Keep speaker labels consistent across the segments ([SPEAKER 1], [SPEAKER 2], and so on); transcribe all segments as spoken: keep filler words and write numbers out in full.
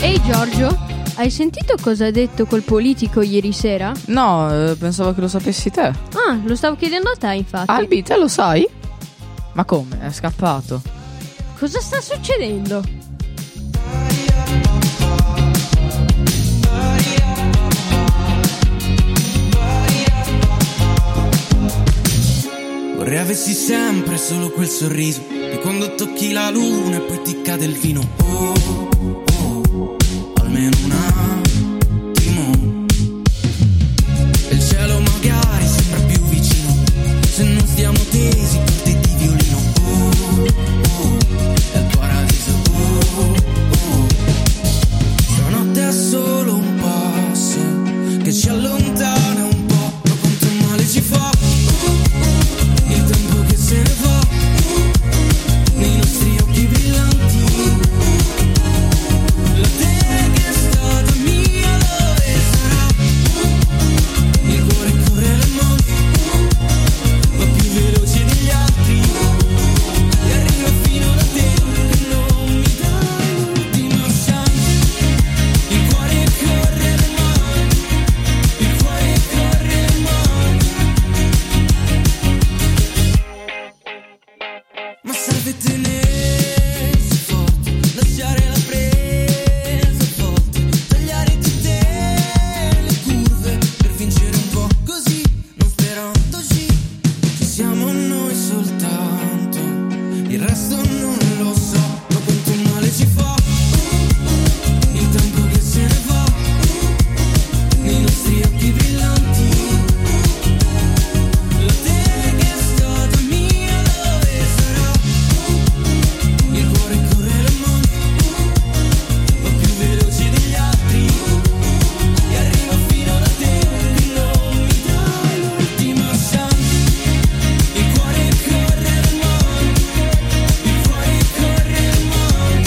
[SPEAKER 1] Ehi Giorgio, hai sentito cosa ha detto quel politico ieri sera?
[SPEAKER 2] No, eh, pensavo che lo sapessi te.
[SPEAKER 1] Ah, lo stavo chiedendo a te infatti.
[SPEAKER 2] Albi, te lo sai? Ma come? È scappato.
[SPEAKER 1] Cosa sta succedendo?
[SPEAKER 3] Vorrei avessi sempre solo quel sorriso di quando tocchi la luna e poi ti cade il vino. Oh, oh, almeno un attimo. E il cielo magari sembra più vicino se non stiamo tesi corti di violino. Oh, oh, è il paradiso. Oh, oh. Stanotte è solo un passo che ci allontana un po', ma quanto male ci fa. Se ne va nei nostri occhi brillanti, la te che è stata mia dove sarà, il cuore corre le mani, va più veloce degli altri e arriva fino da te che non mi dai l'ultima chance, il cuore corre le mani, il cuore corre le mani. Ma serve tenersi forte, lasciare la presa forte, tagliare tutte le curve per vincere un po' così, non sperandoci. Ci siamo noi soltanto, il resto non lo so, ma quanto male ci fa il tempo che se ne va nei nostri occhi brillanti. La te che è stata mia dove sarà, il cuore corre le mani, va più veloce degli altri e arriva fino da te che non mi dai l'ultima chance, il cuore corre le mani, il cuore corre le mani.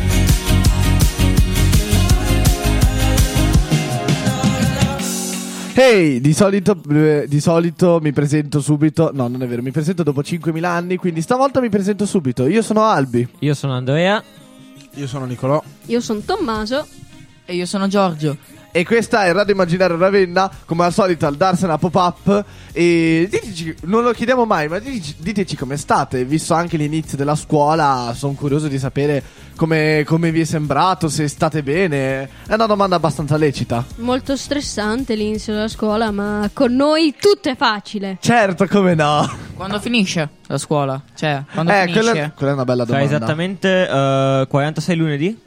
[SPEAKER 4] Ehi, di solito, eh, di solito mi presento subito. No, non è vero, mi presento dopo cinquemila anni, quindi stavolta mi presento subito. Io sono Albi.
[SPEAKER 5] Io sono Andrea.
[SPEAKER 6] Io sono Nicolò.
[SPEAKER 1] Io sono Tommaso.
[SPEAKER 2] E io sono Giorgio.
[SPEAKER 4] E questa è Radio Immaginario Ravenna, come al solito al Darsena Pop-Up. E diteci, non lo chiediamo mai, ma diteci, diteci come state. Visto anche l'inizio della scuola, sono curioso di sapere come, come vi è sembrato, se state bene. È una domanda abbastanza lecita.
[SPEAKER 1] Molto stressante l'inizio della scuola, ma con noi tutto è facile.
[SPEAKER 4] Certo, come no.
[SPEAKER 2] Quando finisce la scuola? Cioè, quando
[SPEAKER 4] Eh,
[SPEAKER 2] finisce?
[SPEAKER 4] quella, quella è una bella
[SPEAKER 5] Tra
[SPEAKER 4] domanda.
[SPEAKER 5] esattamente eh, quarantasei lunedì.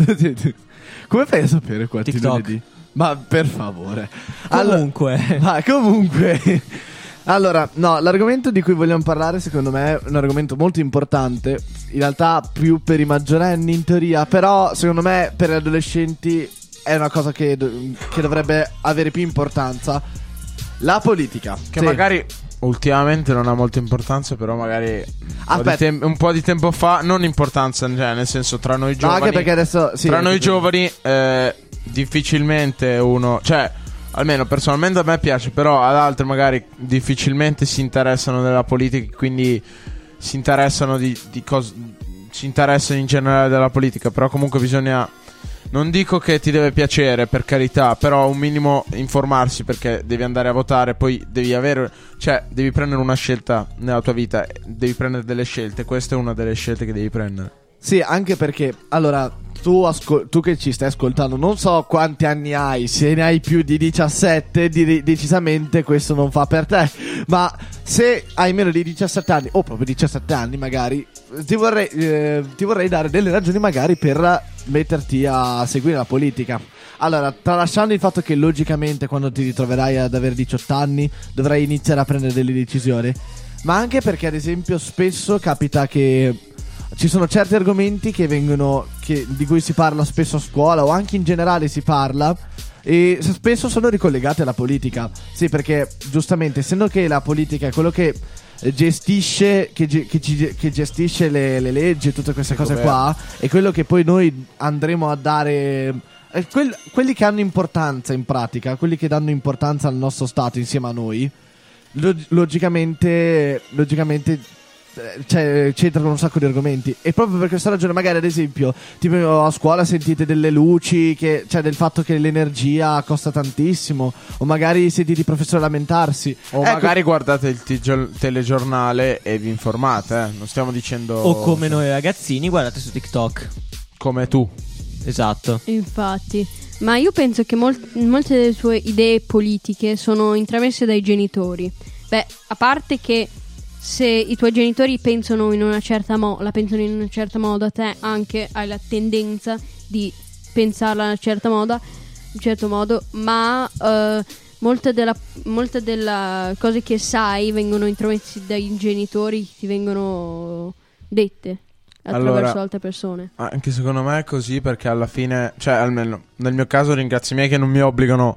[SPEAKER 4] Come fai a sapere quanti
[SPEAKER 5] TikTok.
[SPEAKER 4] lunedì? Ma per favore.
[SPEAKER 5] Comunque.
[SPEAKER 4] Allora, ma comunque. Allora, no, l'argomento di cui vogliamo parlare secondo me è un argomento molto importante. In realtà più per i maggiorenni in teoria, però secondo me per gli adolescenti è una cosa che, do- che dovrebbe avere più importanza. La politica.
[SPEAKER 6] Che
[SPEAKER 4] Sì.
[SPEAKER 6] magari ultimamente non ha molta importanza, però magari un po' di
[SPEAKER 4] Aspetta.
[SPEAKER 6] tem- un po' di tempo fa, non importanza, cioè nel senso tra noi
[SPEAKER 4] No,
[SPEAKER 6] giovani.
[SPEAKER 4] anche perché adesso sì,
[SPEAKER 6] tra noi
[SPEAKER 4] sì.
[SPEAKER 6] giovani eh, difficilmente uno, cioè almeno personalmente a me piace, però ad altri magari difficilmente si interessano della politica, quindi si interessano di, di cose, si interessano in generale della politica, però comunque bisogna, non dico che ti deve piacere, per carità, però un minimo informarsi, perché devi andare a votare, poi devi avere, cioè devi prendere una scelta nella tua vita, devi prendere delle scelte, questa è una delle scelte che devi prendere.
[SPEAKER 4] Sì, anche perché, allora, tu, ascol- tu che ci stai ascoltando, non so quanti anni hai, se ne hai più di diciassette, di- decisamente questo non fa per te. Ma se hai meno di diciassette anni, o proprio diciassette anni magari, ti vorrei, eh, ti vorrei dare delle ragioni magari per metterti a seguire la politica. Allora, tralasciando il fatto che logicamente quando ti ritroverai ad avere diciotto anni dovrai iniziare a prendere delle decisioni, ma anche perché ad esempio spesso capita che ci sono certi argomenti che vengono che, di cui si parla spesso a scuola o anche in generale si parla e spesso sono ricollegati alla politica. Sì, perché giustamente essendo che la politica è quello che gestisce che, ge- che, ci- che gestisce le, le leggi e tutte queste cose qua, è quello che poi noi andremo a dare eh, quel- quelli che hanno importanza in pratica, quelli che danno importanza al nostro stato insieme a noi. Log- logicamente logicamente eh, cioè, c'entrano un sacco di argomenti. E proprio per questa ragione, magari ad esempio, tipo a scuola sentite delle luci, che, cioè del fatto che l'energia costa tantissimo, o magari sentite i professori lamentarsi.
[SPEAKER 6] O
[SPEAKER 4] Ecco,
[SPEAKER 6] magari guardate il tigio- telegiornale e vi informate, eh. Non stiamo dicendo.
[SPEAKER 5] O come noi ragazzini, guardate su TikTok.
[SPEAKER 6] Come tu.
[SPEAKER 5] Esatto.
[SPEAKER 1] Infatti, ma io penso che mol- molte delle sue idee politiche sono intramesse dai genitori. Beh, a parte che se i tuoi genitori pensano in una certa mo- la pensano in un certo modo, a te anche hai la tendenza di pensarla in una certa moda, in un certo modo, ma eh, molte della molte delle cose che sai vengono intromessi dai genitori, ti vengono dette attraverso
[SPEAKER 6] Allora,
[SPEAKER 1] altre persone.
[SPEAKER 6] Anche secondo me è così, perché alla fine, cioè almeno nel mio caso ringrazio i miei che non mi obbligano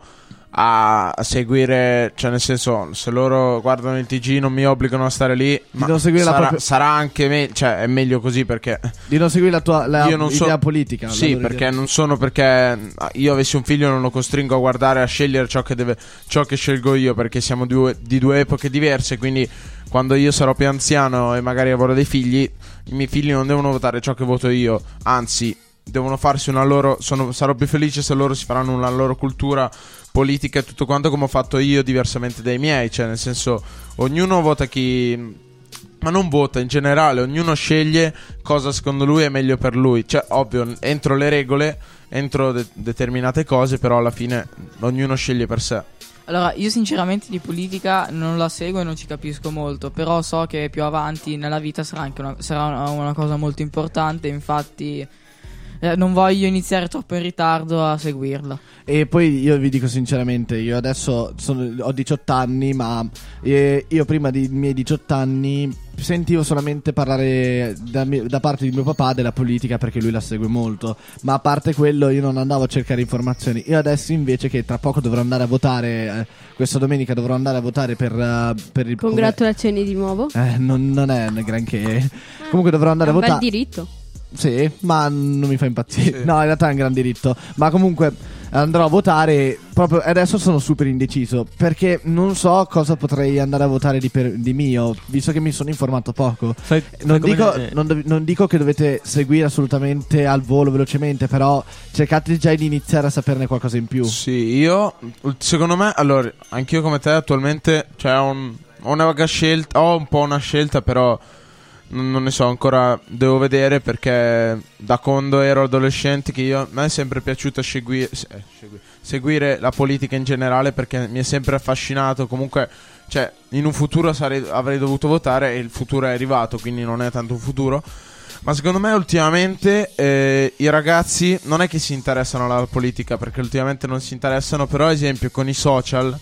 [SPEAKER 6] a, a seguire, cioè nel senso, se loro guardano il T G non mi obbligano a stare lì, ma
[SPEAKER 4] non seguire la
[SPEAKER 6] sarà,
[SPEAKER 4] propria-
[SPEAKER 6] sarà anche meglio, cioè è meglio così, perché
[SPEAKER 4] di non seguire la tua la
[SPEAKER 6] io non
[SPEAKER 4] idea
[SPEAKER 6] so-
[SPEAKER 4] politica. la
[SPEAKER 6] sì,
[SPEAKER 4] loro
[SPEAKER 6] perché
[SPEAKER 4] idea.
[SPEAKER 6] non sono, perché io avessi un figlio non lo costringo a guardare, a scegliere ciò che deve, ciò che scelgo io, perché siamo due, di due epoche diverse, quindi quando io sarò più anziano e magari avrò dei figli, i miei figli non devono votare ciò che voto io, anzi devono farsi una loro, sono, sarò più felice se loro si faranno una loro cultura politica e tutto quanto, come ho fatto io, diversamente dai miei, cioè nel senso, ognuno vota chi, ma non vota in generale, ognuno sceglie cosa secondo lui è meglio per lui, cioè ovvio entro le regole, entro de- determinate cose, però alla fine ognuno sceglie per sé.
[SPEAKER 2] Allora, io sinceramente di politica non la seguo e non ci capisco molto, però so che più avanti nella vita sarà anche una, sarà una, una cosa molto importante, infatti eh, non voglio iniziare troppo in ritardo a seguirla.
[SPEAKER 4] E poi io vi dico sinceramente, io adesso sono, ho diciotto anni, ma eh, io prima dei miei diciotto anni sentivo solamente parlare da, mio- da parte di mio papà della politica, perché lui la segue molto, ma a parte quello io non andavo a cercare informazioni. Io adesso invece, che tra poco dovrò andare a votare, eh, questa domenica dovrò andare a votare per, uh, per il
[SPEAKER 1] Congratulazioni di nuovo.
[SPEAKER 4] Eh, non, non è un granché. Comunque dovrò andare
[SPEAKER 1] È
[SPEAKER 4] a
[SPEAKER 1] un bel
[SPEAKER 4] votare.
[SPEAKER 1] diritto.
[SPEAKER 4] Sì, ma non mi fa impazzire.
[SPEAKER 6] Sì.
[SPEAKER 4] No, in realtà è un gran diritto. Ma comunque andrò a votare. Proprio adesso sono super indeciso, perché non so cosa potrei andare a votare di, per, di mio, visto che mi sono informato poco.
[SPEAKER 5] Fai-
[SPEAKER 4] Non
[SPEAKER 5] fai come-
[SPEAKER 4] dico,
[SPEAKER 5] eh,
[SPEAKER 4] non, dov- non dico che dovete seguire assolutamente al volo velocemente, però cercate già di iniziare a saperne qualcosa in più.
[SPEAKER 6] Sì, io secondo me, allora, anch'io come te attualmente, cioè ho, un, ho una vaga scelta, ho un po' una scelta, però non, non ne so, ancora devo vedere, perché da quando ero adolescente che io, a me è sempre piaciuto segui- eh, segui- seguire la politica in generale, perché mi è sempre affascinato. Comunque, cioè, in un futuro sarei, avrei dovuto votare e il futuro è arrivato, quindi non è tanto un futuro. Ma secondo me ultimamente eh, i ragazzi non è che si interessano alla politica, perché ultimamente non si interessano, però ad esempio con i social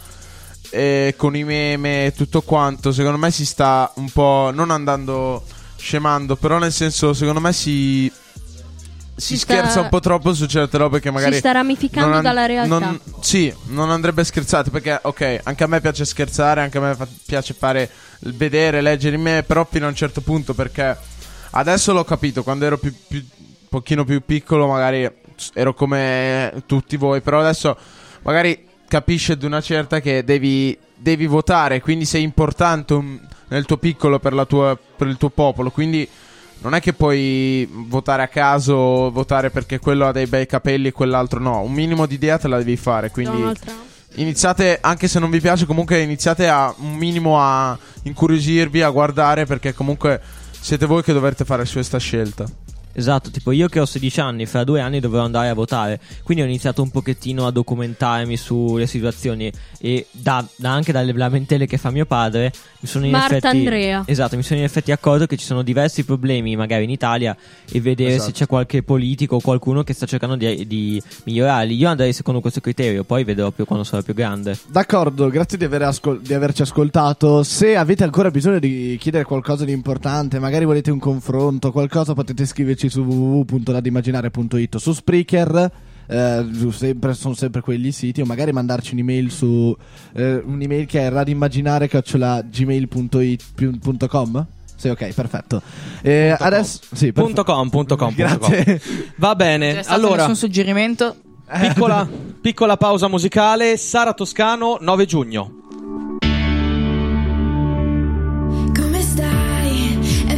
[SPEAKER 6] e con i meme e tutto quanto, secondo me si sta un po' non andando scemando, però nel senso, secondo me si si,
[SPEAKER 1] Si sta-
[SPEAKER 6] scherza un po' troppo su certe robe che magari
[SPEAKER 1] si sta ramificando
[SPEAKER 6] non an-
[SPEAKER 1] dalla realtà.
[SPEAKER 6] non- sì, non andrebbe scherzato, perché ok, anche a me piace scherzare, anche a me fa- piace fare il vedere, leggere i meme, però fino a un certo punto, perché adesso l'ho capito, quando ero più, più pochino più piccolo magari ero come tutti voi, però adesso magari capisci ad una certa che devi, devi votare, quindi sei importante un- nel tuo piccolo per, la tua, per il tuo popolo, quindi non è che puoi votare a caso, votare perché quello ha dei bei capelli e quell'altro no, un minimo di idea te la devi fare, quindi
[SPEAKER 1] Donald Trump.
[SPEAKER 6] iniziate, anche se non vi piace, comunque iniziate a un minimo a incuriosirvi, a guardare, perché comunque siete voi che dovrete fare questa scelta.
[SPEAKER 5] Esatto, tipo io che ho sedici anni, fra due anni dovrò andare a votare, quindi ho iniziato un pochettino a documentarmi sulle situazioni e da, da anche dalle lamentele che fa mio padre mi sono in
[SPEAKER 1] Marta
[SPEAKER 5] effetti
[SPEAKER 1] Andrea.
[SPEAKER 5] Esatto, mi sono in effetti accorto che ci sono diversi problemi magari in Italia e vedere
[SPEAKER 6] Esatto.
[SPEAKER 5] se c'è qualche politico o qualcuno che sta cercando di, di migliorarli. Io andrei secondo questo criterio, poi vedrò più quando sarò più grande.
[SPEAKER 4] D'accordo, grazie di, aver ascol- di averci ascoltato. Se avete ancora bisogno di chiedere qualcosa di importante, magari volete un confronto, qualcosa, potete scriverci su w w w punto radioimmaginare punto it o su Spreaker. Eh, sempre, sono sempre quegli siti, o magari mandarci un'email su eh, un'email che è radioimmaginare chiocciola gmail punto com. Sì, ok, perfetto. Eh,
[SPEAKER 7] Punto com.
[SPEAKER 4] adesso sì, perfetto.
[SPEAKER 7] Punto com, punto com, punto com.
[SPEAKER 4] Grazie.
[SPEAKER 7] Va
[SPEAKER 2] C'è
[SPEAKER 7] bene,
[SPEAKER 2] stato
[SPEAKER 7] allora
[SPEAKER 2] nessun suggerimento?
[SPEAKER 7] piccola, piccola pausa musicale. Sara Toscano, nove giugno.
[SPEAKER 8] Come stai? È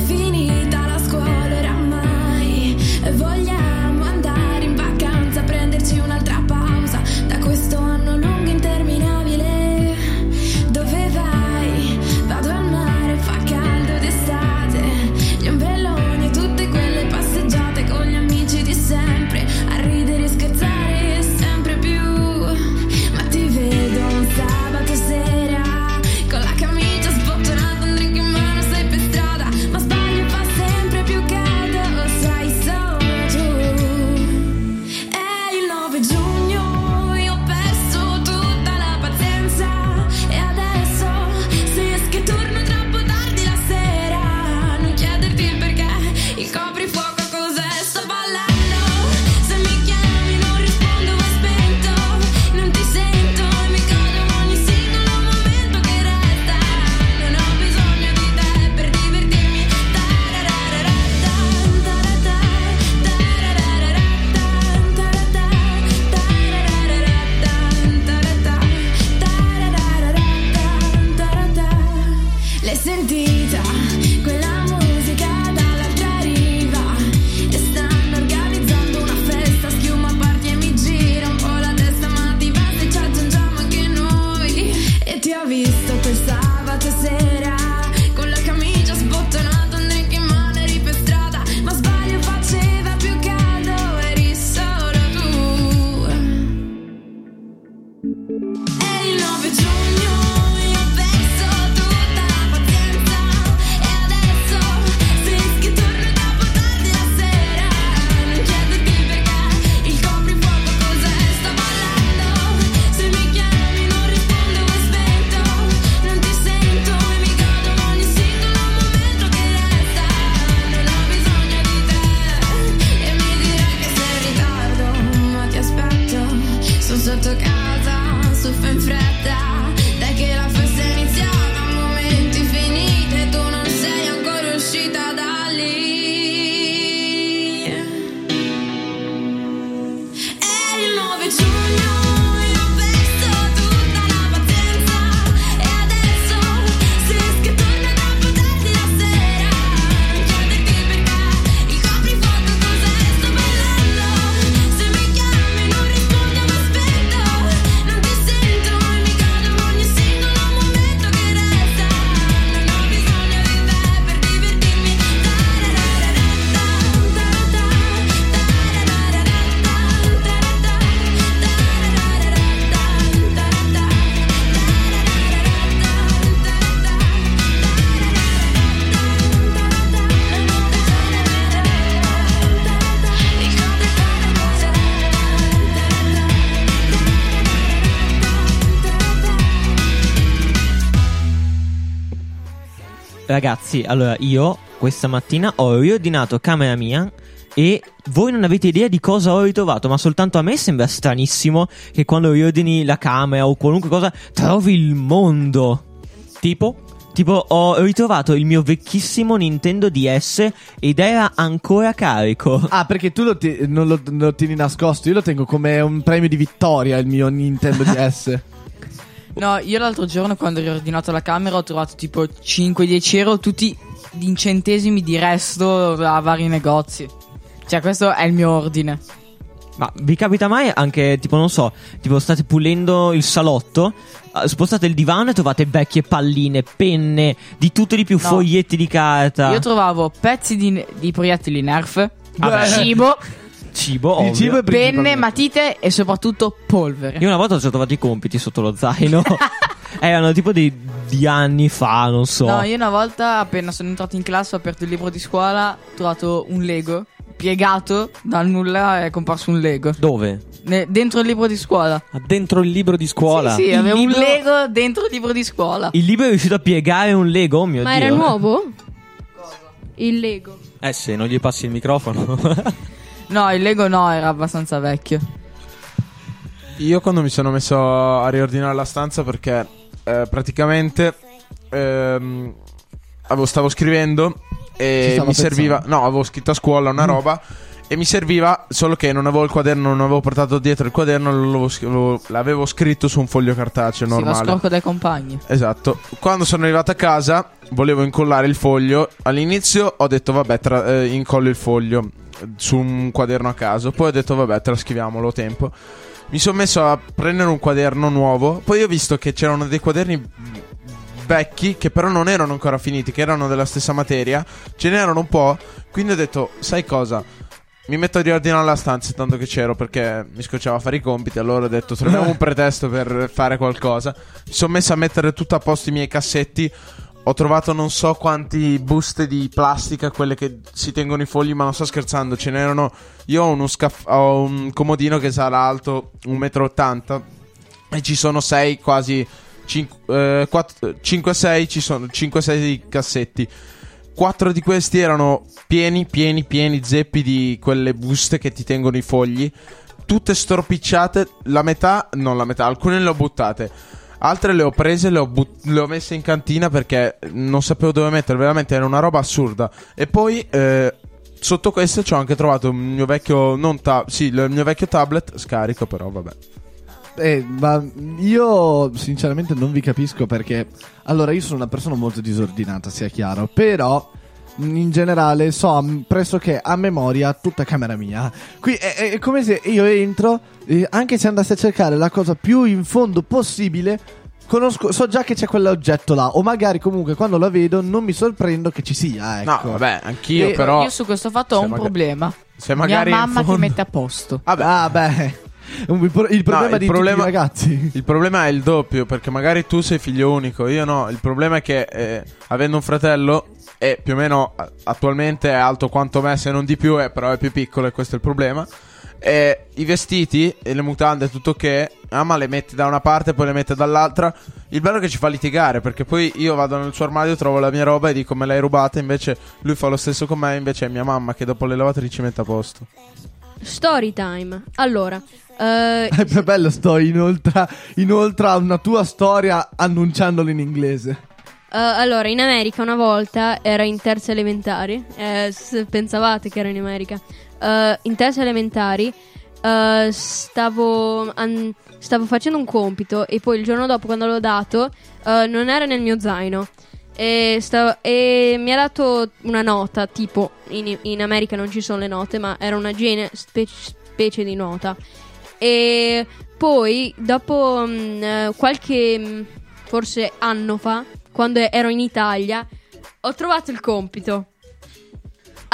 [SPEAKER 5] Ragazzi, allora io questa mattina ho riordinato camera mia e voi non avete idea di cosa ho ritrovato, ma soltanto a me sembra stranissimo che quando riordini la camera o qualunque cosa trovi il mondo.
[SPEAKER 7] Tipo?
[SPEAKER 5] Tipo ho ritrovato il mio vecchissimo Nintendo D S ed era ancora carico.
[SPEAKER 4] Ah, perché tu lo ti- non lo, lo tieni nascosto. Io lo tengo come un premio di vittoria, il mio Nintendo D S.
[SPEAKER 2] No, io l'altro giorno quando ho riordinato la camera ho trovato tipo cinque dieci euro tutti in centesimi di resto a vari negozi. Cioè questo è il mio ordine.
[SPEAKER 5] Ma vi capita mai anche, tipo non so, tipo state pulendo il salotto, eh, spostate il divano e trovate vecchie palline, penne, di tutto e di più,
[SPEAKER 2] No.
[SPEAKER 5] foglietti di carta.
[SPEAKER 2] Io trovavo pezzi di, di proiettili Nerf,
[SPEAKER 5] Vabbè.
[SPEAKER 2] cibo,
[SPEAKER 5] Cibo,
[SPEAKER 4] Il
[SPEAKER 5] ovvio.
[SPEAKER 4] cibo è
[SPEAKER 2] penne,
[SPEAKER 4] principalmente-
[SPEAKER 2] matite e soprattutto polvere.
[SPEAKER 5] Io una volta ci ho trovato i compiti sotto lo zaino. Erano tipo di, di anni fa, non so.
[SPEAKER 2] No, io una volta appena sono entrato in classe ho aperto il libro di scuola, ho trovato un Lego piegato dal nulla, è comparso un Lego
[SPEAKER 7] Dove?
[SPEAKER 2] Ne- dentro il libro di scuola.
[SPEAKER 7] Ah, dentro il libro di scuola.
[SPEAKER 2] Sì, sì,
[SPEAKER 5] Il
[SPEAKER 2] avevo
[SPEAKER 5] libro-
[SPEAKER 2] un Lego dentro il libro di scuola.
[SPEAKER 5] Il libro è riuscito a piegare un Lego, oh mio
[SPEAKER 1] Ma
[SPEAKER 5] Dio.
[SPEAKER 1] era nuovo? Il Lego.
[SPEAKER 7] Eh, se non gli passi il microfono.
[SPEAKER 2] No, il Lego no, era abbastanza vecchio.
[SPEAKER 6] Io quando mi sono messo a riordinare la stanza perché eh, praticamente ehm, avevo- stavo scrivendo
[SPEAKER 4] Ci
[SPEAKER 6] e
[SPEAKER 4] stava
[SPEAKER 6] mi serviva,
[SPEAKER 4] pensando.
[SPEAKER 6] no, avevo scritto a scuola una roba e mi serviva, solo che non avevo il quaderno, non avevo portato dietro il quaderno, l'avevo, sc- l'avevo- l'avevo scritto su un foglio cartaceo
[SPEAKER 2] Si va
[SPEAKER 6] normale.
[SPEAKER 2] scrocco dai compagni.
[SPEAKER 6] Esatto. Quando sono arrivato a casa volevo incollare il foglio. All'inizio ho detto vabbè, tra- eh, incollo il foglio su un quaderno a caso. Poi ho detto vabbè, trascriviamolo, tempo. Mi sono messo a prendere un quaderno nuovo. Poi ho visto che c'erano dei quaderni vecchi che però non erano ancora finiti, che erano della stessa materia. Ce n'erano un po'. Quindi ho detto, sai cosa? Mi metto a riordinare la stanza tanto che c'ero, perché mi scocciava a fare i compiti. Allora ho detto troviamo un pretesto per fare qualcosa. Mi sono messo a mettere tutto a posto i miei cassetti. Ho trovato non so quanti buste di plastica, quelle che si tengono i fogli, ma non sto scherzando, ce n'erano. Io ho uno scaff- ho un comodino che sarà alto un metro e ottanta e ci sono sei, quasi cinque sei, ci sono cinque sei cassetti. Quattro di questi erano pieni, pieni, pieni zeppi di quelle buste che ti tengono i fogli, tutte storpicciate, la metà, non la metà, alcune le ho buttate. Altre le ho prese, le ho, but- le ho messe in cantina perché non sapevo dove mettere, veramente era una roba assurda. E poi eh, sotto queste ci ho anche trovato il mio vecchio, non ta- sì, il mio vecchio tablet scarico, però vabbè.
[SPEAKER 4] Eh, ma io sinceramente non vi capisco perché allora io sono una persona molto disordinata, sia chiaro, però in generale so m- pressoché a memoria tutta camera mia. Qui è, è come se io entro, eh, anche se andassi a cercare la cosa più in fondo possibile, conosco, so già che c'è quell'oggetto là, o magari comunque quando la vedo non mi sorprendo che ci sia, ecco.
[SPEAKER 6] No, vabbè, anch'io
[SPEAKER 4] E-
[SPEAKER 6] però.
[SPEAKER 2] Io su questo fatto ho
[SPEAKER 6] se
[SPEAKER 2] un
[SPEAKER 6] maga-
[SPEAKER 2] problema.
[SPEAKER 6] se magari
[SPEAKER 2] Mia
[SPEAKER 6] in
[SPEAKER 2] mamma che
[SPEAKER 6] fondo-
[SPEAKER 2] mette a posto.
[SPEAKER 6] Vabbè,
[SPEAKER 4] Ah, beh. Il, pro- il problema
[SPEAKER 6] il
[SPEAKER 4] di
[SPEAKER 6] problema-
[SPEAKER 4] tutti i ragazzi.
[SPEAKER 6] il problema è il doppio, perché magari tu sei figlio unico, io no. Il problema è che eh, avendo un fratello e più o meno a- attualmente è alto quanto me, se non di più, eh, però è più piccolo e questo è il problema. E i vestiti e le mutande, tutto che ama le metti da una parte, poi le mette dall'altra. Il bello è che ci fa litigare, perché poi io vado nel suo armadio, trovo la mia roba e dico me l'hai rubata, invece lui fa lo stesso con me, invece è mia mamma che dopo le lavatrici mette a posto.
[SPEAKER 1] Story time. Allora, eh,
[SPEAKER 4] È più bello sto inoltre, inoltre a una tua storia annunciandolo in inglese.
[SPEAKER 1] eh, allora, in America una volta era in terza elementari. Eh, se pensavate che era in America. Eh, in terza elementari eh, stavo, an- stavo facendo un compito e poi il giorno dopo, quando l'ho dato, eh, non era nel mio zaino. E, stavo- e mi ha dato una nota, tipo in, in America non ci sono le note, ma era una gene- spe- specie di nota. E poi dopo mh, eh, qualche mh, forse anno fa, quando ero in Italia, ho trovato il compito.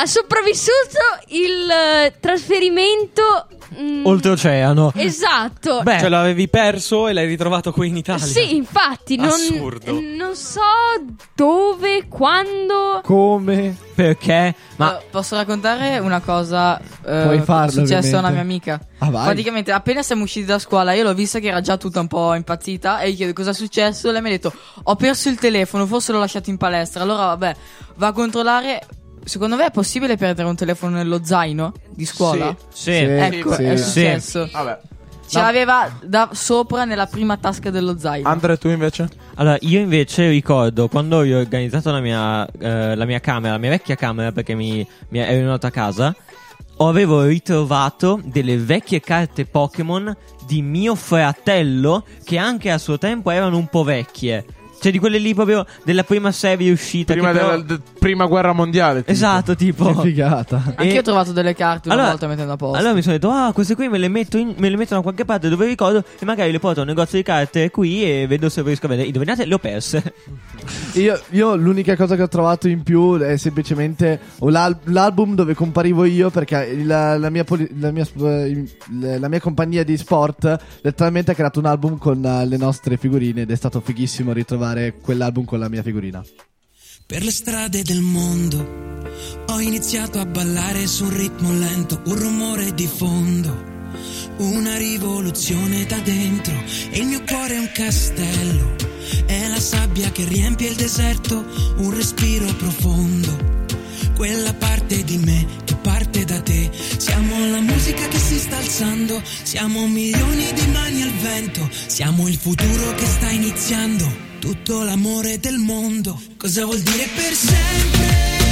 [SPEAKER 1] ha sopravvissuto il eh, trasferimento mm,
[SPEAKER 5] Oltreoceano.
[SPEAKER 1] Esatto.
[SPEAKER 5] Beh,
[SPEAKER 7] Cioè l'avevi perso e l'hai ritrovato qui in Italia.
[SPEAKER 1] Sì, infatti, non,
[SPEAKER 7] Assurdo.
[SPEAKER 1] non so dove, quando.
[SPEAKER 4] Come?
[SPEAKER 5] perché? Ma
[SPEAKER 2] Eh, posso raccontare una cosa eh,
[SPEAKER 4] Puoi farlo,
[SPEAKER 2] successa a una
[SPEAKER 4] ovviamente.
[SPEAKER 2] mia amica.
[SPEAKER 4] Ah, vai.
[SPEAKER 2] Praticamente appena siamo usciti da scuola io l'ho vista che era già tutta un po' impazzita e gli chiedo cosa è successo. Lei mi ha detto ho perso il telefono, forse l'ho lasciato in palestra. Allora vabbè, va a controllare. Secondo me è possibile perdere un telefono nello zaino di scuola?
[SPEAKER 5] sì.
[SPEAKER 2] Ecco,
[SPEAKER 4] sì.
[SPEAKER 2] è
[SPEAKER 4] Sì.
[SPEAKER 2] successo.
[SPEAKER 6] Vabbè.
[SPEAKER 2] Ce l'aveva da sopra nella prima tasca dello zaino.
[SPEAKER 6] Andre, tu invece?
[SPEAKER 5] Allora, io invece ricordo quando ho organizzato la mia, eh, la mia camera, la mia vecchia camera, perché mi, mi ero venuto a casa, avevo ritrovato delle vecchie carte Pokémon di mio fratello, che anche a suo tempo erano un po' vecchie. Cioè di quelle lì proprio della prima serie uscita.
[SPEAKER 6] Prima
[SPEAKER 5] che però-
[SPEAKER 6] della de- prima guerra mondiale. tipo.
[SPEAKER 5] Esatto, tipo.
[SPEAKER 4] Che figata.
[SPEAKER 2] Anche
[SPEAKER 5] E-
[SPEAKER 2] io ho trovato delle carte una
[SPEAKER 5] Allora-
[SPEAKER 2] volta mettendo a posto.
[SPEAKER 5] Allora mi sono detto, ah, queste qui me le metto in- me le metto da qualche parte dove ricordo e magari le porto a un negozio di carte qui e vedo se riesco a vedere. Indovinate, le ho perse.
[SPEAKER 4] Io, io l'unica cosa che ho trovato in più è semplicemente l'al- l'album dove comparivo io, perché la, la, mia, poli- la, mia, eh, la mia compagnia di sport letteralmente ha creato un album con eh, le nostre figurine ed è stato fighissimo ritrovare quell'album con la mia figurina.
[SPEAKER 3] Per le strade del mondo ho iniziato a ballare su un ritmo lento, un rumore di fondo, una rivoluzione da dentro e il mio cuore è un castello, è la sabbia che riempie il deserto, un respiro profondo, quella parte di me che parte da te, siamo la musica che si sta alzando, siamo milioni di mani al vento, siamo il futuro che sta iniziando. Tutto l'amore del mondo, cosa vuol dire per sempre?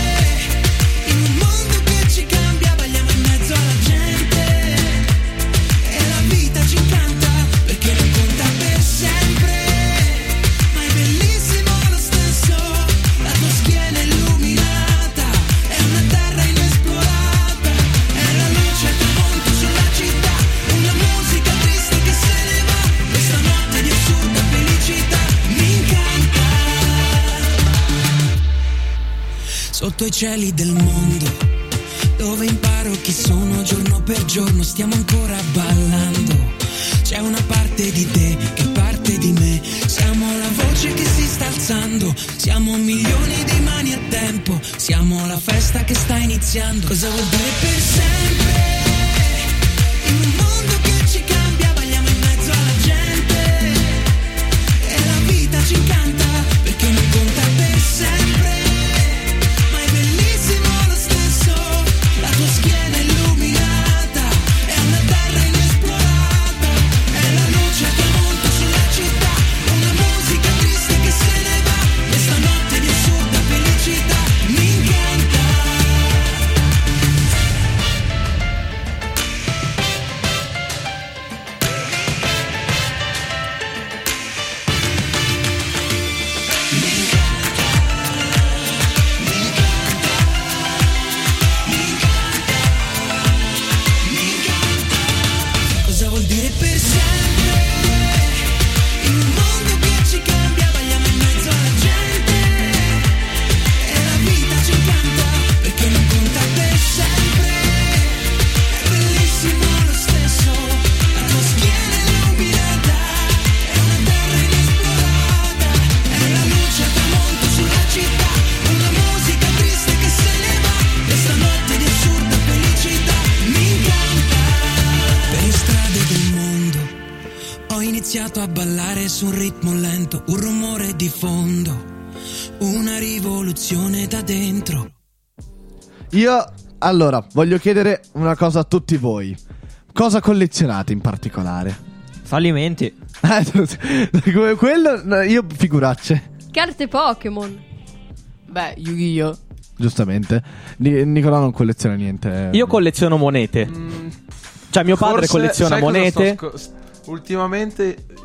[SPEAKER 3] In un mondo che ci cambia, balliamo in mezzo alla gente e la vita ci incanta, perché non conta per sempre, ma è bellissimo lo stesso, la tua schiena illuminata, è una terra inesplorata, è la luce al tramonto sulla città, una musica triste che se ne va, questa notte di assurda felicità. Sotto i cieli del mondo, dove imparo chi sono giorno per giorno, stiamo ancora ballando. C'è una parte di te che parte di me, siamo la voce che si sta alzando, siamo milioni di mani a tempo, siamo la festa che sta iniziando. Cosa vuol dire per sempre? In un mondo che ci cambia, balliamo in mezzo alla gente e la vita ci incanta, perché non conta per sempre. La tua schiena illuminata, è una terra inesplorata, è la luce al tramonto sulla città, una musica triste che se ne va, questa notte di assurda felicità mi incanta. Cosa vuol dire per sempre? In un mondo che ci cambia, balliamo in mezzo alla gente e la vita ci incanta, perché non conta per sempre, è bellissimo lo stesso, la tua schiena illuminata, è una terra inesplorata, è la luce al tramonto sulla città, una musica triste che se ne va, questa notte di assurda felicità mi incanta. Per le strade del mondo ho iniziato a ballare su un ritmo lento, un rumore di fondo, una rivoluzione da dentro.
[SPEAKER 4] Io, allora, voglio chiedere una cosa a tutti voi. Cosa collezionate in particolare?
[SPEAKER 5] Fallimenti.
[SPEAKER 4] Eh, come quello, no, io figuracce,
[SPEAKER 1] Carte Pokémon.
[SPEAKER 2] Beh, Yu-Gi-Oh!
[SPEAKER 4] giustamente. Ni- Nicolò non colleziona niente.
[SPEAKER 7] Io colleziono monete. Cioè mio padre
[SPEAKER 6] Forse-
[SPEAKER 7] colleziona
[SPEAKER 6] sai cosa
[SPEAKER 7] monete.
[SPEAKER 6] sto sco- ultimamente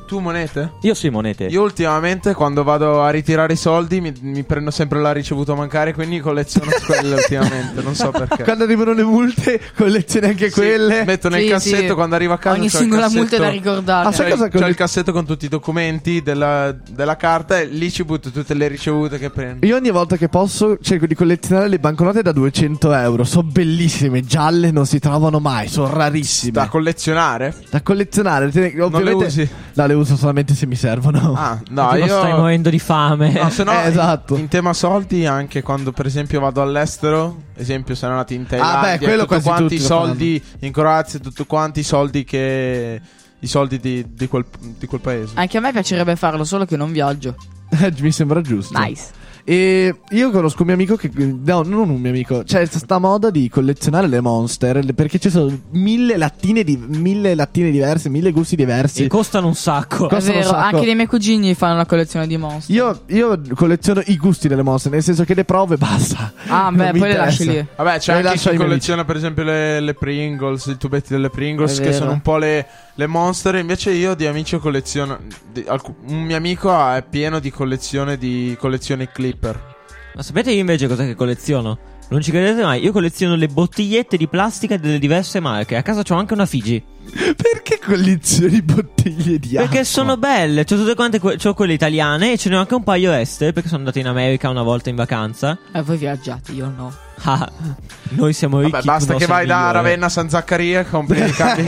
[SPEAKER 6] Tu monete?
[SPEAKER 8] Io sì, monete.
[SPEAKER 6] Io ultimamente quando vado a ritirare i soldi mi, mi prendo sempre la ricevuta bancare, quindi colleziono quelle ultimamente, non so perché.
[SPEAKER 4] Quando arrivano le multe, collezioni anche
[SPEAKER 6] Sì,
[SPEAKER 4] quelle.
[SPEAKER 6] metto nel
[SPEAKER 2] Sì,
[SPEAKER 6] cassetto
[SPEAKER 2] sì.
[SPEAKER 6] quando arrivo a casa.
[SPEAKER 2] Ogni
[SPEAKER 6] c'ho il
[SPEAKER 2] singola
[SPEAKER 6] cassetto-
[SPEAKER 2] multa è da ricordare.
[SPEAKER 4] Ah, sai
[SPEAKER 6] C'ho,
[SPEAKER 4] cosa
[SPEAKER 6] il, c'ho
[SPEAKER 4] colle-
[SPEAKER 6] il cassetto con tutti i documenti della, della carta e lì ci butto tutte le ricevute che prendo.
[SPEAKER 4] Io ogni volta che posso cerco di collezionare le banconote da duecento euro. Sono bellissime, gialle, non si trovano mai, sono rarissime.
[SPEAKER 6] Da collezionare?
[SPEAKER 4] Da collezionare, te- ovviamente.
[SPEAKER 6] le usi?
[SPEAKER 4] No, le uso solamente se mi servono.
[SPEAKER 6] Ah, no,
[SPEAKER 5] Tipo,
[SPEAKER 6] io
[SPEAKER 5] stai morendo di fame.
[SPEAKER 6] No, se no,
[SPEAKER 4] Eh, esatto.
[SPEAKER 6] in, in tema soldi, anche quando per esempio vado all'estero, esempio sono andati in Thailandia,
[SPEAKER 4] Ah, beh, quello
[SPEAKER 6] tutto
[SPEAKER 4] quasi
[SPEAKER 6] quanti
[SPEAKER 4] tutti
[SPEAKER 6] i
[SPEAKER 4] lo
[SPEAKER 6] soldi in Croazia, tutto quanti i soldi che i soldi di, di, quel, di quel paese.
[SPEAKER 2] Anche a me piacerebbe farlo, solo che non viaggio.
[SPEAKER 4] Mi sembra giusto.
[SPEAKER 2] Nice.
[SPEAKER 4] E io conosco un mio amico che. No, non un mio amico. C'è sta moda di collezionare le Monster. le- Perché ci sono mille lattine di mille lattine diverse, mille gusti diversi.
[SPEAKER 5] E costano un sacco.
[SPEAKER 2] È
[SPEAKER 4] Costano un
[SPEAKER 2] vero,
[SPEAKER 4] sacco.
[SPEAKER 2] anche dei miei cugini fanno la collezione di Monster.
[SPEAKER 4] Io, io colleziono i gusti delle Monster, nel senso che le provo e basta.
[SPEAKER 2] Ah,
[SPEAKER 4] Non
[SPEAKER 2] beh,
[SPEAKER 4] mi
[SPEAKER 2] poi le
[SPEAKER 4] interessa.
[SPEAKER 2] lasci lì.
[SPEAKER 6] Vabbè, c'è
[SPEAKER 4] Le
[SPEAKER 6] anche
[SPEAKER 4] lascio
[SPEAKER 6] chi
[SPEAKER 4] ai miei
[SPEAKER 6] colleziona per esempio le, le Pringles, i tubetti delle Pringles,
[SPEAKER 2] È
[SPEAKER 6] che
[SPEAKER 2] vero.
[SPEAKER 6] sono un po' le, le Monster. Invece io di amici colleziono di- alcu- un mio amico è pieno di collezione di collezioni Clipper.
[SPEAKER 5] Ma sapete io invece cosa che colleziono? Non ci credete mai, io colleziono le bottigliette di plastica delle diverse marche. A casa c'ho anche una Fiji.
[SPEAKER 4] Perché collezioni bottiglie di acqua?
[SPEAKER 5] Perché sono belle, c'ho tutte quante que- c'ho quelle italiane e ce ne ho anche un paio estere perché sono andato in America una volta in vacanza.
[SPEAKER 2] E voi viaggiate, io no.
[SPEAKER 5] Ah, noi siamo ricchi.
[SPEAKER 6] Vabbè, basta
[SPEAKER 5] tu
[SPEAKER 6] che
[SPEAKER 5] sei
[SPEAKER 6] vai
[SPEAKER 5] il
[SPEAKER 6] da
[SPEAKER 5] migliore.
[SPEAKER 6] Ravenna a San Zaccaria e compri i cambi.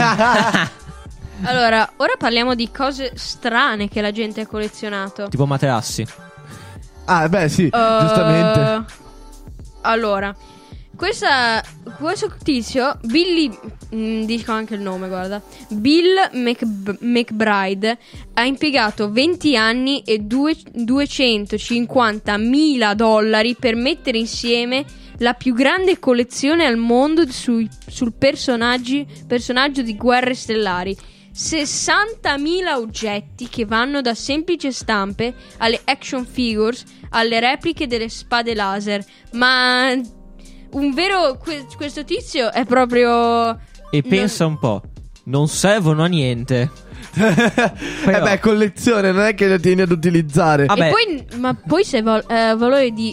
[SPEAKER 1] Allora, ora parliamo di cose strane che la gente ha collezionato.
[SPEAKER 5] Tipo materassi.
[SPEAKER 4] Ah, beh, sì,
[SPEAKER 1] Uh,
[SPEAKER 4] giustamente.
[SPEAKER 1] Allora, questa, questo tizio, Billy, mm, dico anche il nome, guarda. Bill Mc- McBride ha impiegato venti anni e due- duecentocinquantamila dollari per mettere insieme la più grande collezione al mondo sui- sul personaggi, personaggio di Guerre Stellari. sessantamila oggetti che vanno da semplici stampe alle action figures alle repliche delle spade laser. Ma un vero que- questo tizio è proprio
[SPEAKER 5] E pensa un po', non servono a niente.
[SPEAKER 4] Eh beh, collezione, non è che le tieni ad utilizzare.
[SPEAKER 5] Vabbè.
[SPEAKER 1] E poi, ma poi sei val- eh, valore di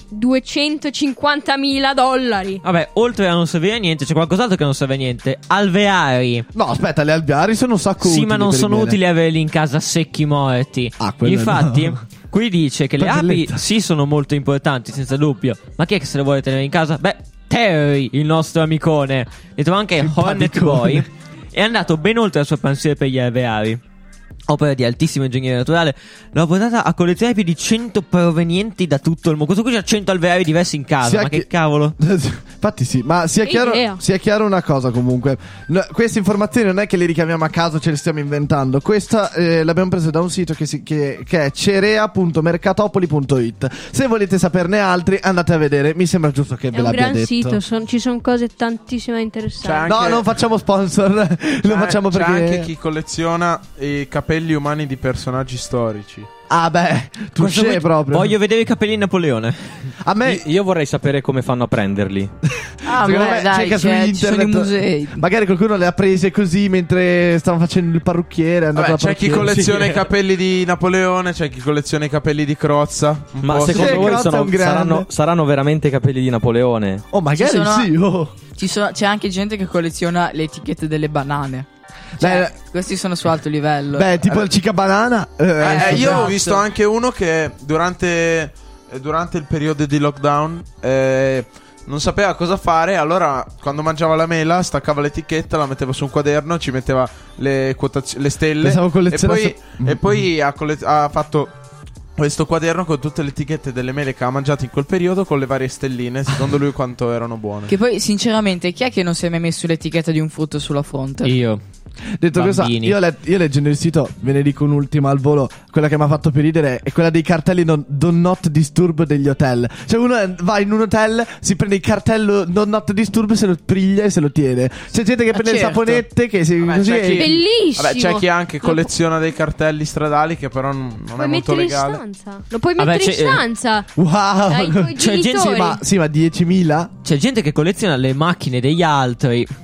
[SPEAKER 1] duecentocinquantamila dollari.
[SPEAKER 5] Vabbè, oltre a non servire a niente, c'è qualcos'altro che non serve a niente. Alveari.
[SPEAKER 4] No, aspetta, le alveari sono un sacco
[SPEAKER 5] Sì,
[SPEAKER 4] utili
[SPEAKER 5] ma non
[SPEAKER 4] per il
[SPEAKER 5] sono
[SPEAKER 4] bene.
[SPEAKER 5] utili averli in casa secchi morti.
[SPEAKER 4] Ah, quello
[SPEAKER 5] Infatti,
[SPEAKER 4] no.
[SPEAKER 5] qui dice che le api
[SPEAKER 4] Barzelletta.
[SPEAKER 5] sì sono molto importanti, senza dubbio. Ma chi è che se le vuole tenere in casa? Beh, Terry, il nostro amicone. Ne trovo anche Hornet
[SPEAKER 4] Simpaticone.
[SPEAKER 5] Boy. È andato ben oltre la sua passione per gli alveari. Opera di altissima ingegneria naturale, l'ho portata a collezionare più di cento provenienti da tutto il mondo. Questo qui c'ha cento alveari diversi in casa.
[SPEAKER 4] Sia
[SPEAKER 5] Ma
[SPEAKER 4] che-
[SPEAKER 5] che cavolo?
[SPEAKER 4] Infatti sì, ma sia
[SPEAKER 1] Che
[SPEAKER 4] chiaro,
[SPEAKER 1] idea.
[SPEAKER 4] sia chiaro una cosa comunque. No, queste informazioni non è che le richiamiamo a caso, ce le stiamo inventando. Questa eh, l'abbiamo presa da un sito che, si, che, che è cerea punto mercatopoli punto it. Se volete saperne altri andate a vedere, mi sembra giusto che
[SPEAKER 1] È
[SPEAKER 4] ve
[SPEAKER 1] un
[SPEAKER 4] l'abbia
[SPEAKER 1] gran
[SPEAKER 4] detto.
[SPEAKER 1] sito, son- ci sono cose tantissime interessanti.
[SPEAKER 6] C'è
[SPEAKER 4] No,
[SPEAKER 6] anche-
[SPEAKER 4] non facciamo sponsor, lo facciamo
[SPEAKER 6] c'è
[SPEAKER 4] perché...
[SPEAKER 6] anche chi colleziona i capelli umani di personaggi storici.
[SPEAKER 4] Ah beh,
[SPEAKER 5] Questo
[SPEAKER 4] touché
[SPEAKER 5] qui-
[SPEAKER 4] proprio.
[SPEAKER 5] Voglio vedere i capelli di Napoleone.
[SPEAKER 4] A me...
[SPEAKER 8] Io, io vorrei sapere come fanno a prenderli.
[SPEAKER 2] Ah,
[SPEAKER 4] Secondo
[SPEAKER 2] beh,
[SPEAKER 4] me
[SPEAKER 2] dai,
[SPEAKER 4] cerca su
[SPEAKER 2] c'è- ci sono i
[SPEAKER 4] internet.
[SPEAKER 2] musei.
[SPEAKER 4] Magari qualcuno le ha prese così mentre stava facendo il parrucchiere. è andato
[SPEAKER 6] Vabbè,
[SPEAKER 4] alla
[SPEAKER 6] c'è chi
[SPEAKER 4] parrucchiera.
[SPEAKER 6] colleziona
[SPEAKER 4] Sì.
[SPEAKER 6] i capelli di Napoleone, c'è chi colleziona i capelli di Crozza. Un
[SPEAKER 8] Ma
[SPEAKER 6] po'
[SPEAKER 8] secondo
[SPEAKER 4] Sì,
[SPEAKER 8] voi
[SPEAKER 4] Crozza è
[SPEAKER 8] sono-
[SPEAKER 4] un grande.
[SPEAKER 8] saranno, saranno veramente i capelli di Napoleone?
[SPEAKER 4] Oh, magari
[SPEAKER 2] Ci sono-
[SPEAKER 4] sì. Oh.
[SPEAKER 2] Ci sono- c'è anche gente che colleziona le etichette delle banane. Cioè,
[SPEAKER 4] Beh,
[SPEAKER 2] questi sono su alto livello.
[SPEAKER 4] Beh, tipo il Cica Banana. eh,
[SPEAKER 6] Eh, io ho
[SPEAKER 2] Esatto.
[SPEAKER 6] visto anche uno che durante, eh, durante il periodo di lockdown eh, non sapeva cosa fare. Allora, quando mangiava la mela, staccava l'etichetta, la metteva su un quaderno, ci metteva le, quotazio- le stelle.
[SPEAKER 4] Pensavo
[SPEAKER 6] E
[SPEAKER 4] collezionasse-
[SPEAKER 6] poi, e poi ha, colle- ha fatto questo quaderno con tutte le etichette delle mele che ha mangiato in quel periodo, con le varie stelline, secondo lui quanto erano buone.
[SPEAKER 2] Che poi, sinceramente, chi è che non si è mai messo l'etichetta di un frutto sulla fronte?
[SPEAKER 5] Io.
[SPEAKER 4] Detto questo,
[SPEAKER 5] Bambini.
[SPEAKER 4] io, le- io leggendo il sito, ve ne dico un'ultima al volo. Quella che mi ha fatto più ridere è quella dei cartelli non, do not disturb degli hotel. Cioè, uno va in un hotel, si prende il cartello do not disturb, se lo priglia e se lo tiene. C'è gente che
[SPEAKER 2] Ah,
[SPEAKER 4] prende le
[SPEAKER 2] certo.
[SPEAKER 4] saponette, che si,
[SPEAKER 6] Vabbè,
[SPEAKER 4] così
[SPEAKER 6] c'è
[SPEAKER 4] è-
[SPEAKER 6] chi-
[SPEAKER 1] Bellissimo.
[SPEAKER 6] Vabbè, c'è chi anche
[SPEAKER 1] Lo pu-
[SPEAKER 6] colleziona dei cartelli stradali, che però non, non
[SPEAKER 1] puoi
[SPEAKER 6] è molto
[SPEAKER 1] mettere
[SPEAKER 6] legale.
[SPEAKER 1] in stanza. Lo puoi
[SPEAKER 5] Vabbè,
[SPEAKER 1] mettere in
[SPEAKER 5] c'è- eh,
[SPEAKER 1] stanza.
[SPEAKER 4] Wow.
[SPEAKER 1] Dai, tuoi
[SPEAKER 5] C'è gente-
[SPEAKER 1] genitori.
[SPEAKER 4] Sì, ma, sì, ma diecimila?
[SPEAKER 5] C'è gente che colleziona le macchine degli altri.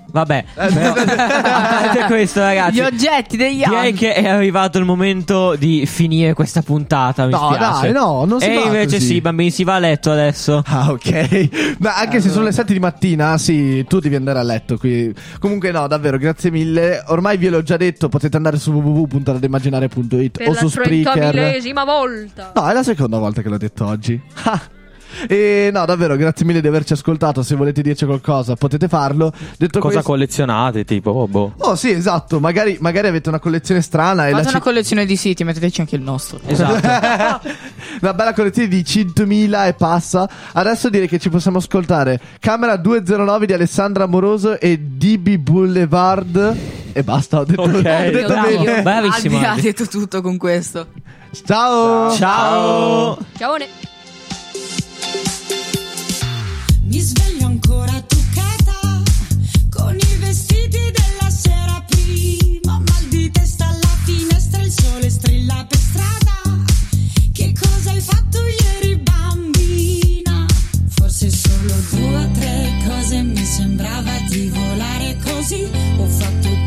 [SPEAKER 5] Vabbè, però, a parte questo, ragazzi,
[SPEAKER 2] Gli oggetti degli
[SPEAKER 5] direi
[SPEAKER 2] altri.
[SPEAKER 5] che è arrivato il momento di finire questa puntata. Mi
[SPEAKER 4] No,
[SPEAKER 5] spiace.
[SPEAKER 4] dai, no, non si
[SPEAKER 5] E
[SPEAKER 4] fa
[SPEAKER 5] invece
[SPEAKER 4] così.
[SPEAKER 5] sì, bambini, si va a letto adesso.
[SPEAKER 4] Ah, ok. Ma anche se sono le sette di mattina, sì, tu devi andare a letto qui. Comunque no, davvero, grazie mille. Ormai ve l'ho già detto, potete andare su w w w punto radioimmaginario punto it
[SPEAKER 1] Per
[SPEAKER 4] o
[SPEAKER 1] la
[SPEAKER 4] su Spreaker.
[SPEAKER 1] trentamillesima volta.
[SPEAKER 4] No, è la seconda volta che l'ho detto oggi. Ah. E no, davvero, grazie mille di averci ascoltato. Se volete dirci qualcosa, potete farlo. Detto
[SPEAKER 8] Cosa
[SPEAKER 4] questo,
[SPEAKER 8] collezionate, tipo, oh, boh.
[SPEAKER 4] oh sì, esatto. Magari, magari avete una collezione strana e la
[SPEAKER 2] Fate
[SPEAKER 4] ci-
[SPEAKER 2] una collezione di siti, metteteci anche il nostro.
[SPEAKER 5] Esatto.
[SPEAKER 4] una bella collezione di centomila e passa. Adesso direi che ci possiamo ascoltare Camera duecentonove di Alessandra Amoroso e D B Boulevard. E basta, ho detto,
[SPEAKER 8] Ok.
[SPEAKER 4] ho detto
[SPEAKER 1] Bravo.
[SPEAKER 4] bene.
[SPEAKER 5] Bravissimo.
[SPEAKER 2] Albi ha
[SPEAKER 5] Albi.
[SPEAKER 2] detto tutto con questo.
[SPEAKER 4] Ciao.
[SPEAKER 5] Ciao.
[SPEAKER 1] Ciao.
[SPEAKER 9] Mi sveglio ancora truccata con i vestiti della sera prima, mal di testa alla finestra, il sole strilla per strada. Che cosa hai fatto ieri, bambina? Forse solo due o tre cose, mi sembrava di volare così. Ho fatto